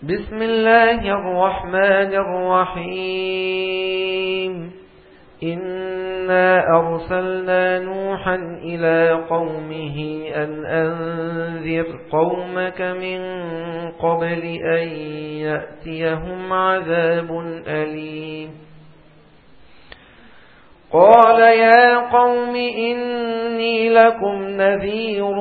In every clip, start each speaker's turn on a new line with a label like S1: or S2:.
S1: بسم الله الرحمن الرحيم. إنا أرسلنا نوحا إلى قومه أن أنذر قومك من قبل أن يأتيهم عذاب أليم. قال يا قوم إني لكم نذير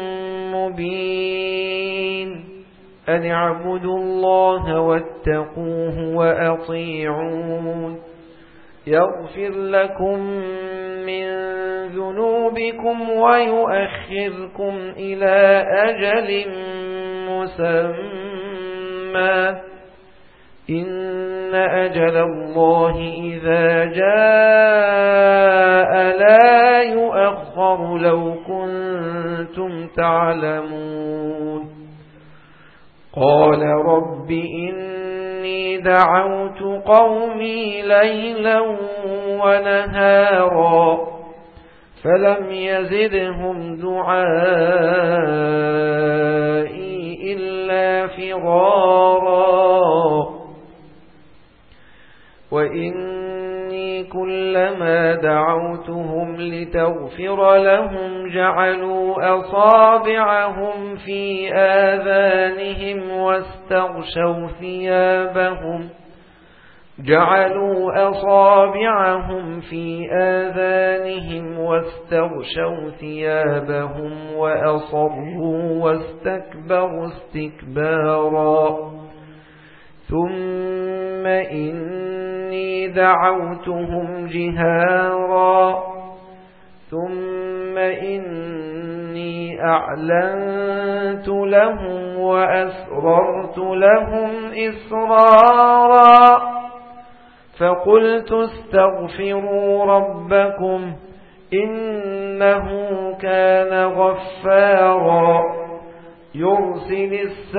S1: مبين أن اعبدوا الله واتقوه وأطيعون يغفر لكم من ذنوبكم ويؤخركم إلى أجل مسمى إن أجل الله إذا جاء لا يؤخر لو كنتم تعلمون. قال رب إني دعوت قومي ليلا ونهارا فلم يزدهم دعائي إلا فرارا وإني كلما دعوتهم لتغفر لهم جعلوا أصابعهم في آذانهم واستغشوا ثيابهم وأصروا واستكبروا استكبارا ثم إني دعوتهم جهارا ثم إني أعلنت لهم وأسررت لهم إسرارا فقلت استغفروا ربكم إنه كان غفارا يرسل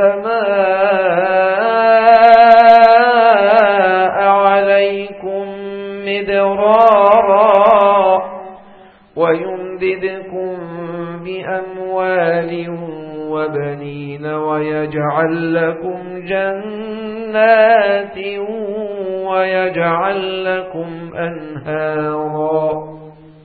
S1: السماء عليكم مدرارا ويمددكم بأموال وبنين ويجعل لكم جنات ويجعل لكم أنهارا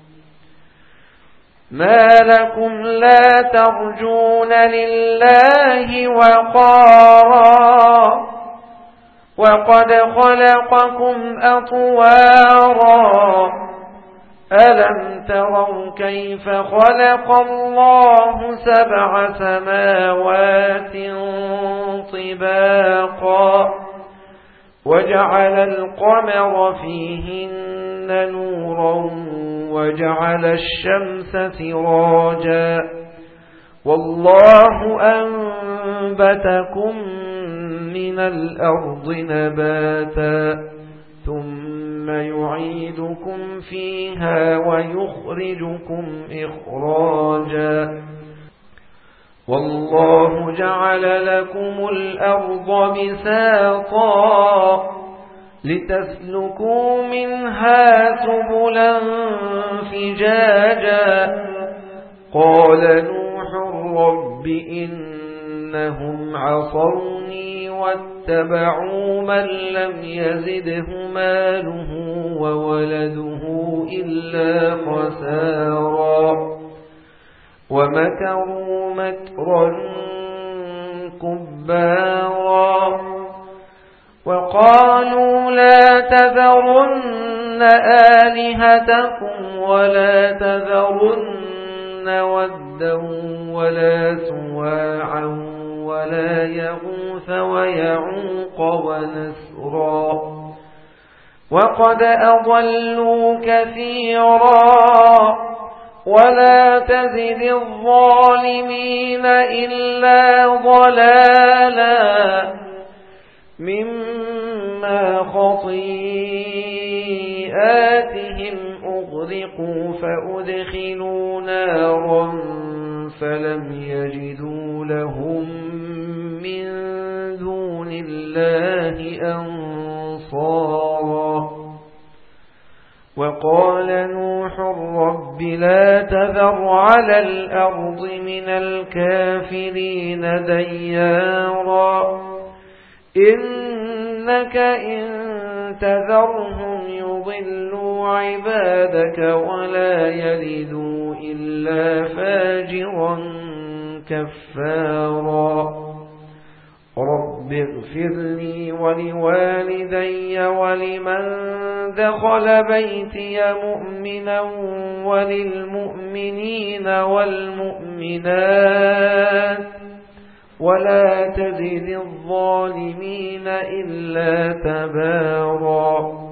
S1: ما لكم لا ترجون لله وقارا وقد خلقكم أطوارا ألم تروا كيف خلق الله 7 سماوات طباقا وجعل القمر فيهن نورا وجعل الشمس سراجا والله أنبتكم من الأرض نباتا ثم يعيدكم فيها ويخرجكم إخراجا والله جعل لكم الأرض بساطا لتسلكوا منها سبلا فجاجا قال نوح رب إنهم عصوني واتبعوا من لم يزده ماله وولده إلا خسارا ومكروا مكرا كبارا وقالوا لا تذرن آلهتكم ولا تذرن ودا ولا سواعا ولا يغوث ويعوق ونسرا وقد أضلوا كثيرا ولا تزد الظالمين إلا ضلالا مما خطيئاتهم أغرقوا فأدخلوا نارا فلم يجدوا لهم من دون الله أنصارا وقال نوح رب لا تذر على الأرض من الكافرين ديارا إنك إن تذرهم يضلوا عبادك ولا يلدوا إلا فاجرا كفارا رب اغفر لي ولوالدي ولمن دخل بيتي مؤمنا وللمؤمنين والمؤمنات ولا تزد الظالمين إلا تبارا